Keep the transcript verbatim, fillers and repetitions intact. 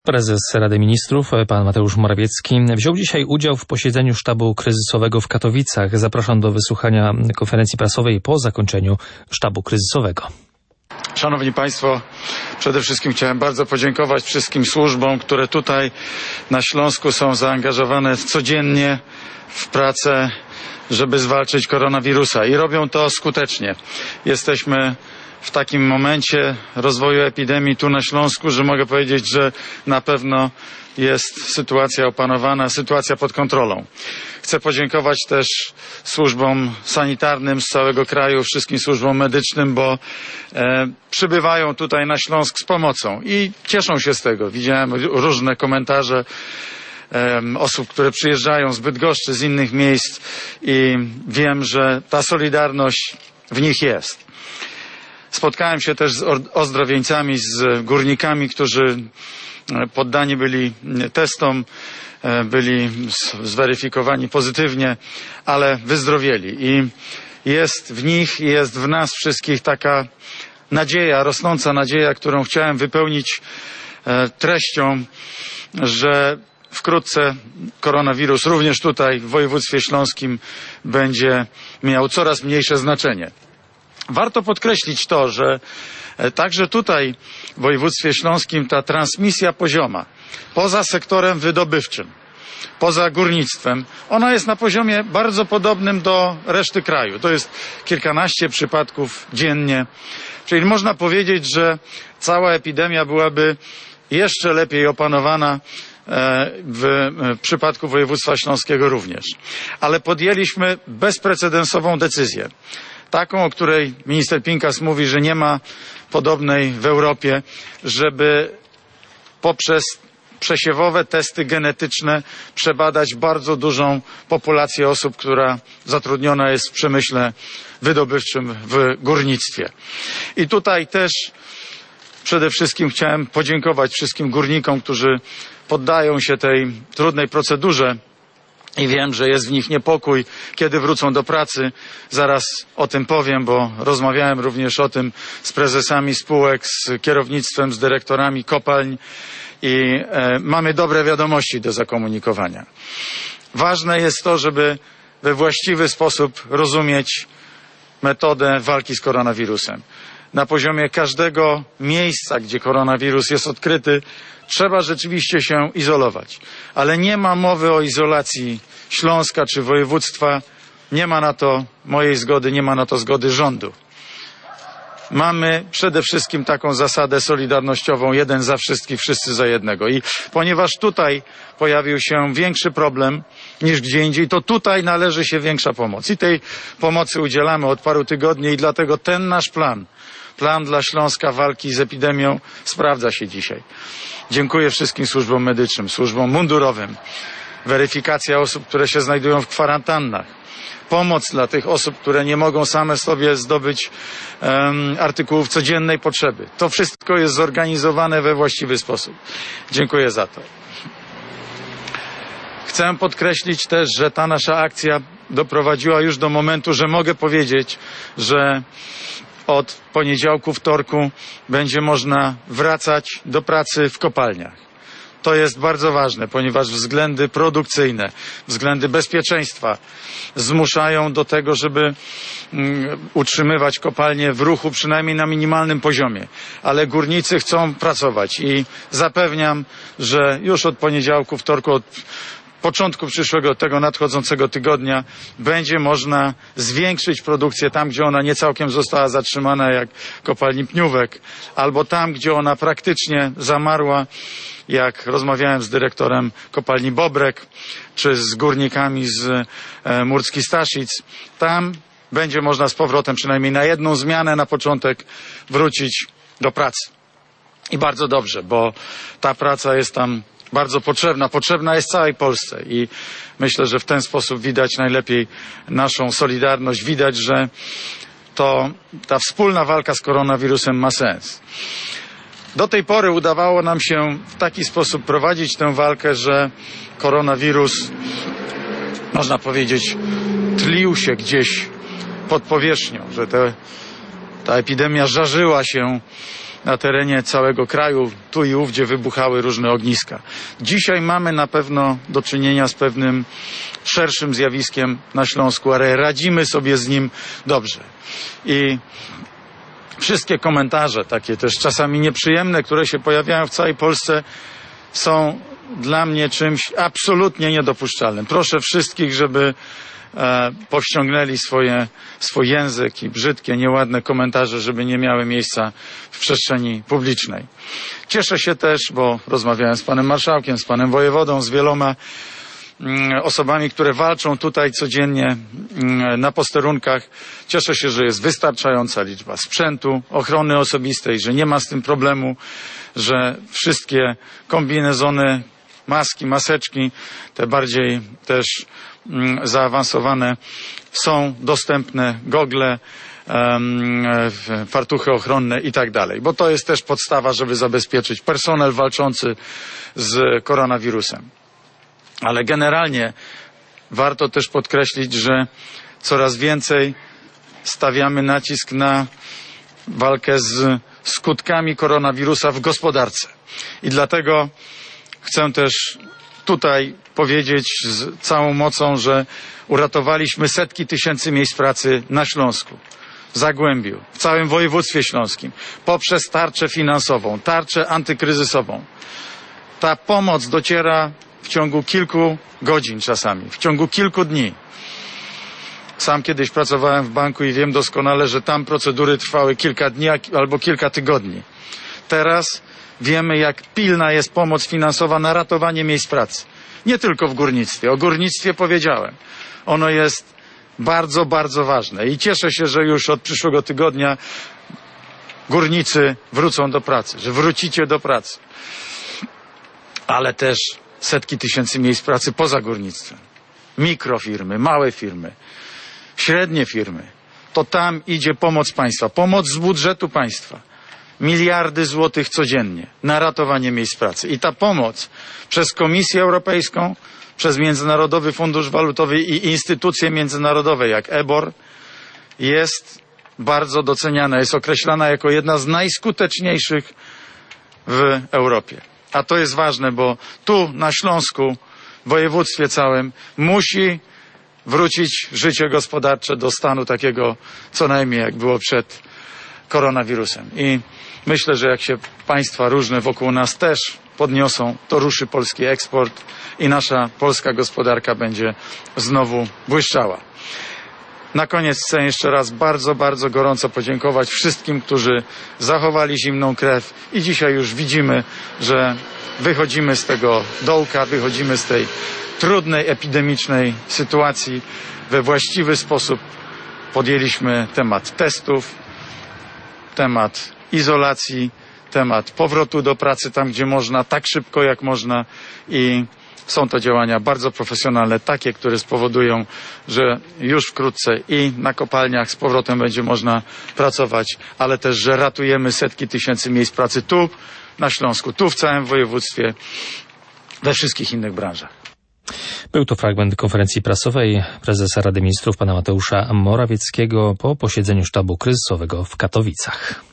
Prezes Rady Ministrów, pan Mateusz Morawiecki, wziął dzisiaj udział w posiedzeniu sztabu kryzysowego w Katowicach. Zapraszam do wysłuchania konferencji prasowej po zakończeniu sztabu kryzysowego. Szanowni Państwo, przede wszystkim chciałem bardzo podziękować wszystkim służbom, które tutaj na Śląsku są zaangażowane codziennie w pracę, żeby zwalczyć koronawirusa i robią to skutecznie. Jesteśmy w takim momencie rozwoju epidemii tu na Śląsku, że mogę powiedzieć, że na pewno jest sytuacja opanowana, sytuacja pod kontrolą. Chcę podziękować też służbom sanitarnym z całego kraju, wszystkim służbom medycznym, bo e, przybywają tutaj na Śląsk z pomocą i cieszą się z tego. Widziałem różne komentarze e, osób, które przyjeżdżają z Bydgoszczy, z innych miejsc i wiem, że ta solidarność w nich jest. Spotkałem się też z ozdrowieńcami, z górnikami, którzy poddani byli testom, byli zweryfikowani pozytywnie, ale wyzdrowieli. I jest w nich, jest w nas wszystkich taka nadzieja, rosnąca nadzieja, którą chciałem wypełnić treścią, że wkrótce koronawirus również tutaj w województwie śląskim będzie miał coraz mniejsze znaczenie. Warto podkreślić to, że także tutaj w województwie śląskim ta transmisja pozioma, poza sektorem wydobywczym, poza górnictwem, ona jest na poziomie bardzo podobnym do reszty kraju. To jest kilkanaście przypadków dziennie. Czyli można powiedzieć, że cała epidemia byłaby jeszcze lepiej opanowana w przypadku województwa śląskiego również. Ale podjęliśmy bezprecedensową decyzję. Taką, o której minister Pinkas mówi, że nie ma podobnej w Europie, żeby poprzez przesiewowe testy genetyczne przebadać bardzo dużą populację osób, która zatrudniona jest w przemyśle wydobywczym, w górnictwie. I tutaj też przede wszystkim chciałem podziękować wszystkim górnikom, którzy poddają się tej trudnej procedurze. I wiem, że jest w nich niepokój, kiedy wrócą do pracy. Zaraz o tym powiem, bo rozmawiałem również o tym z prezesami spółek, z kierownictwem, z dyrektorami kopalń i e, mamy dobre wiadomości do zakomunikowania. Ważne jest to, żeby we właściwy sposób rozumieć metodę walki z koronawirusem. Na poziomie każdego miejsca, gdzie koronawirus jest odkryty, trzeba rzeczywiście się izolować. Ale nie ma mowy o izolacji Śląska czy województwa. Nie ma na to mojej zgody, nie ma na to zgody rządu. Mamy przede wszystkim taką zasadę solidarnościową, jeden za wszystkich, wszyscy za jednego. I ponieważ tutaj pojawił się większy problem niż gdzie indziej, to tutaj należy się większa pomoc. I tej pomocy udzielamy od paru tygodni i dlatego ten nasz plan, plan dla Śląska walki z epidemią sprawdza się dzisiaj. Dziękuję wszystkim służbom medycznym, służbom mundurowym, weryfikacja osób, które się znajdują w kwarantannach, pomoc dla tych osób, które nie mogą same sobie zdobyć um, artykułów codziennej potrzeby. To wszystko jest zorganizowane we właściwy sposób. Dziękuję za to. Chcę podkreślić też, że ta nasza akcja doprowadziła już do momentu, że mogę powiedzieć, że od poniedziałku, wtorku będzie można wracać do pracy w kopalniach. To jest bardzo ważne, ponieważ względy produkcyjne, względy bezpieczeństwa zmuszają do tego, żeby um, utrzymywać kopalnie w ruchu przynajmniej na minimalnym poziomie. Ale górnicy chcą pracować i zapewniam, że już od poniedziałku, wtorku, od początku przyszłego, tego nadchodzącego tygodnia będzie można zwiększyć produkcję tam, gdzie ona nie całkiem została zatrzymana, jak kopalni Pniówek, albo tam, gdzie ona praktycznie zamarła, jak rozmawiałem z dyrektorem kopalni Bobrek, czy z górnikami z e, Murski Staszic. Tam będzie można z powrotem, przynajmniej na jedną zmianę na początek, wrócić do pracy. I bardzo dobrze, bo ta praca jest tam bardzo potrzebna, potrzebna jest całej Polsce i myślę, że w ten sposób widać najlepiej naszą solidarność, widać, że to ta wspólna walka z koronawirusem ma sens. Do tej pory udawało nam się w taki sposób prowadzić tę walkę, że koronawirus, można powiedzieć, tlił się gdzieś pod powierzchnią, że te, ta epidemia żarzyła się na terenie całego kraju, tu i ówdzie wybuchały różne ogniska. Dzisiaj mamy na pewno do czynienia z pewnym szerszym zjawiskiem na Śląsku, ale radzimy sobie z nim dobrze. I wszystkie komentarze, takie też czasami nieprzyjemne, które się pojawiają w całej Polsce, są dla mnie czymś absolutnie niedopuszczalnym. Proszę wszystkich, żeby e, powściągnęli swoje, swój język i brzydkie, nieładne komentarze, żeby nie miały miejsca w przestrzeni publicznej. Cieszę się też, bo rozmawiałem z panem marszałkiem, z panem wojewodą, z wieloma osobami, które walczą tutaj codziennie na posterunkach. Cieszę się, że jest wystarczająca liczba sprzętu, ochrony osobistej, że nie ma z tym problemu, że wszystkie kombinezony, maski, maseczki, te bardziej też zaawansowane są dostępne, gogle, fartuchy ochronne i tak dalej, bo to jest też podstawa, żeby zabezpieczyć personel walczący z koronawirusem. Ale generalnie warto też podkreślić, że coraz więcej stawiamy nacisk na walkę z skutkami koronawirusa w gospodarce. I dlatego chcę też tutaj powiedzieć z całą mocą, że uratowaliśmy setki tysięcy miejsc pracy na Śląsku, w Zagłębiu, w całym województwie śląskim, poprzez tarczę finansową, tarczę antykryzysową. Ta pomoc dociera w ciągu kilku godzin czasami, w ciągu kilku dni. Sam kiedyś pracowałem w banku i wiem doskonale, że tam procedury trwały kilka dni albo kilka tygodni. Teraz wiemy, jak pilna jest pomoc finansowa na ratowanie miejsc pracy. Nie tylko w górnictwie. O górnictwie powiedziałem. Ono jest bardzo, bardzo ważne i cieszę się, że już od przyszłego tygodnia górnicy wrócą do pracy, że wrócicie do pracy. Ale też setki tysięcy miejsc pracy poza górnictwem. Mikrofirmy, małe firmy, średnie firmy. To tam idzie pomoc państwa, pomoc z budżetu państwa. Miliardy złotych codziennie na ratowanie miejsc pracy. I ta pomoc przez Komisję Europejską, przez Międzynarodowy Fundusz Walutowy i instytucje międzynarodowe jak E B O R jest bardzo doceniana. Jest określana jako jedna z najskuteczniejszych w Europie. A to jest ważne, bo tu na Śląsku, w województwie całym musi wrócić życie gospodarcze do stanu takiego co najmniej jak było przed koronawirusem. I myślę, że jak się państwa różne wokół nas też podniosą, to ruszy polski eksport i nasza polska gospodarka będzie znowu błyszczała. Na koniec chcę jeszcze raz bardzo, bardzo gorąco podziękować wszystkim, którzy zachowali zimną krew i dzisiaj już widzimy, że wychodzimy z tego dołka, wychodzimy z tej trudnej, epidemicznej sytuacji. We właściwy sposób podjęliśmy temat testów, temat izolacji, temat powrotu do pracy tam, gdzie można, tak szybko jak można i są to działania bardzo profesjonalne, takie, które spowodują, że już wkrótce i na kopalniach z powrotem będzie można pracować, ale też, że ratujemy setki tysięcy miejsc pracy tu na Śląsku, tu w całym województwie, we wszystkich innych branżach. Był to fragment konferencji prasowej prezesa Rady Ministrów pana Mateusza Morawieckiego po posiedzeniu sztabu kryzysowego w Katowicach.